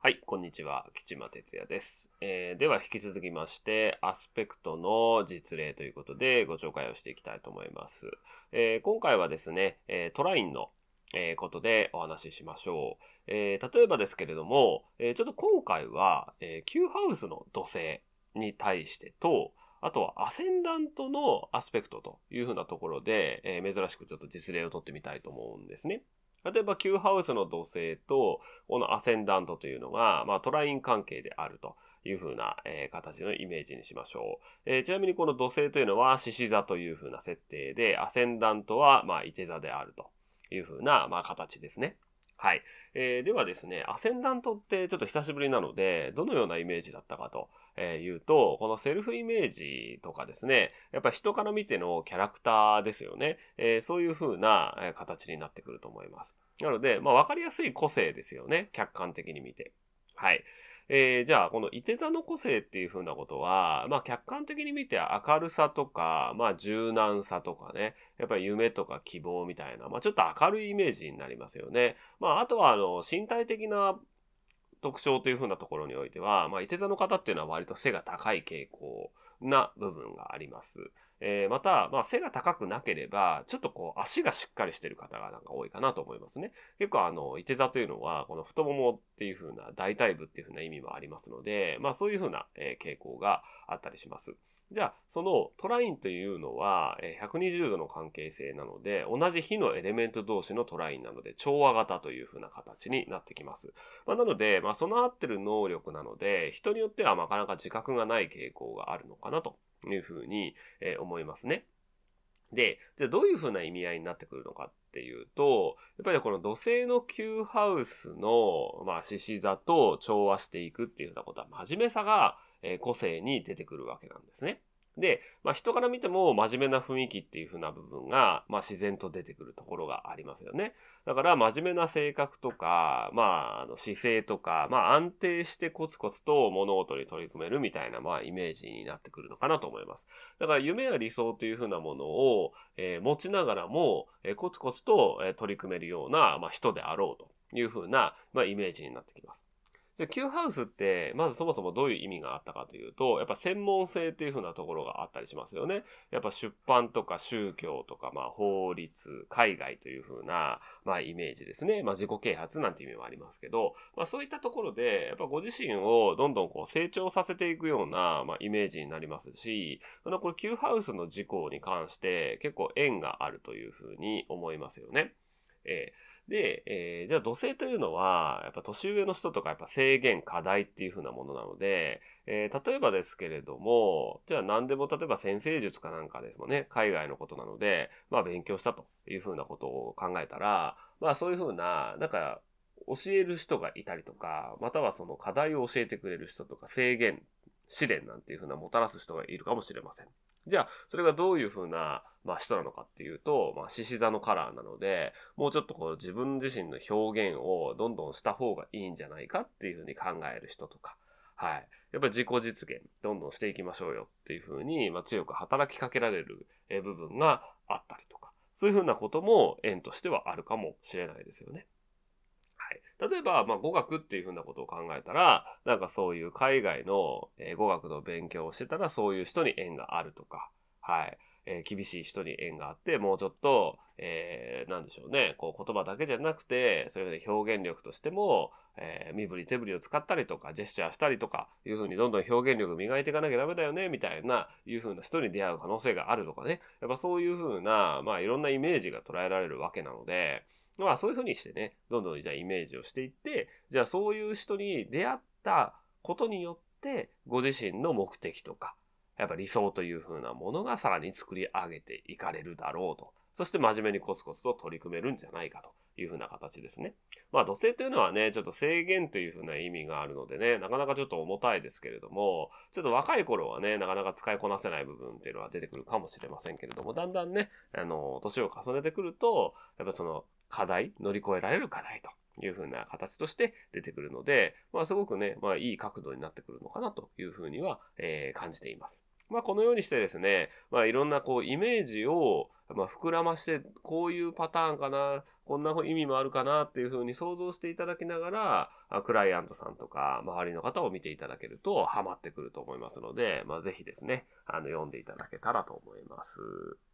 はい、こんにちは。吉間哲也です。では、引き続きまして、アスペクトの実例ということでご紹介をしていきたいと思います。今回はですね、トラインの、ことでお話ししましょう。例えばですけれども、ちょっと今回は、Q ハウスの土星に対してと、あとはアセンダントのアスペクトというふうなところで、珍しくちょっと実例を取ってみたいと思うんですね。例えば Q ハウスの土星と、このアセンダントというのが、トライン関係であるというふうな、形のイメージにしましょう。ちなみにこの土星というのは獅子座というふうな設定で、アセンダントは、いて座であるというふうな、形ですね。はい。ではですね、アセンダントってちょっと久しぶりなので、どのようなイメージだったかというと、このセルフイメージとかですね、やっぱり人から見てのキャラクターですよね。そういう風な形になってくると思います。なので、わかりやすい個性ですよね。客観的に見て。はい。じゃあ、このいて座の個性っていう風なことは、客観的に見て明るさとか、柔軟さとかね、やっぱり夢とか希望みたいな、ちょっと明るいイメージになりますよね。あとは、身体的な特徴という風なところにおいては、いて座の方っていうのは割と背が高い傾向な部分があります。また、背が高くなければ、ちょっとこう足がしっかりしている方がなんか多いかなと思いますね。結構いて座というのは、この太ももっていう風な大腿部っていう風な意味もありますので、そういう風な、傾向があったりします。じゃあ、そのトラインというのは、120度の関係性なので、同じ火のエレメント同士のトラインなので、調和型という風な形になってきます。なので、備わってる能力なので、人によってはなかなか自覚がない傾向があるのかなというふうに、思いますね。で、じゃあどういうふうな意味合いになってくるのかっていうと、やっぱりこの土星の Q ハウスの、獅子座と調和していくっていうふうなことは、真面目さが、個性に出てくるわけなんですね。で、人から見ても真面目な雰囲気っていう風な部分が、自然と出てくるところがありますよね。だから真面目な性格とか、姿勢とか、安定してコツコツと物事に取り組めるみたいな、イメージになってくるのかなと思います。だから夢や理想という風なものを、持ちながらも、コツコツと、取り組めるような、人であろうという風な、イメージになってきます。じゃあ、Q ハウスって、まずそもそもどういう意味があったかというと、やっぱ専門性っていう風なところがあったりしますよね。やっぱ出版とか宗教とか、法律、海外という風な、イメージですね。自己啓発なんていう意味もありますけど、そういったところで、やっぱご自身をどんどんこう成長させていくような、イメージになりますし、これ Q ハウスの事項に関して結構縁があるという風に思いますよね。えで、じゃあ土星というのは、やっぱ年上の人とかやっぱ制限、課題っていう風なものなので、例えばですけれども、じゃあ何でも例えば先生術かなんかですもんね、海外のことなので、勉強したという風なことを考えたら、そういう風な、なんか、教える人がいたりとか、またはその課題を教えてくれる人とか、制限、試練なんていう風なもたらす人がいるかもしれません。じゃあ、それがどういう風な、人なのかっていうと、獅子座のカラーなので、もうちょっとこう自分自身の表現をどんどんした方がいいんじゃないかっていうふうに考える人とか、はい。やっぱり自己実現、どんどんしていきましょうよっていうふうに、強く働きかけられる部分があったりとか、そういうふうなことも縁としてはあるかもしれないですよね。はい。例えば、語学っていうふうなことを考えたら、なんかそういう海外の、語学の勉強をしてたら、そういう人に縁があるとか、はい。厳しい人に縁があって、もうちょっと、なんでしょうね、こう言葉だけじゃなくて、そういうふうに表現力としても、身振り手振りを使ったりとか、ジェスチャーしたりとか、いうふうにどんどん表現力磨いていかなきゃダメだよね、みたいな、いうふうな人に出会う可能性があるとかね。やっぱそういうふうな、いろんなイメージが捉えられるわけなので、そういうふうにしてね、どんどんじゃあイメージをしていって、じゃあそういう人に出会ったことによって、ご自身の目的とか、やっぱ理想というふうなものがさらに作り上げていかれるだろうと。そして真面目にコツコツと取り組めるんじゃないかというふうな形ですね。土星というのはね、ちょっと制限というふうな意味があるのでね、なかなかちょっと重たいですけれども、ちょっと若い頃はね、なかなか使いこなせない部分っていうのは出てくるかもしれませんけれども、だんだんね、年を重ねてくると、やっぱその課題、乗り越えられる課題という風な形として出てくるので、すごくね、いい角度になってくるのかなというふうには、感じています。 このようにしてですね、いろんなイメージを、膨らまして、こういうパターンかな、こんな意味もあるかなっていうふうに想像していただきながら、クライアントさんとか周りの方を見ていただけるとハマってくると思いますので、ぜひですね、読んでいただけたらと思います。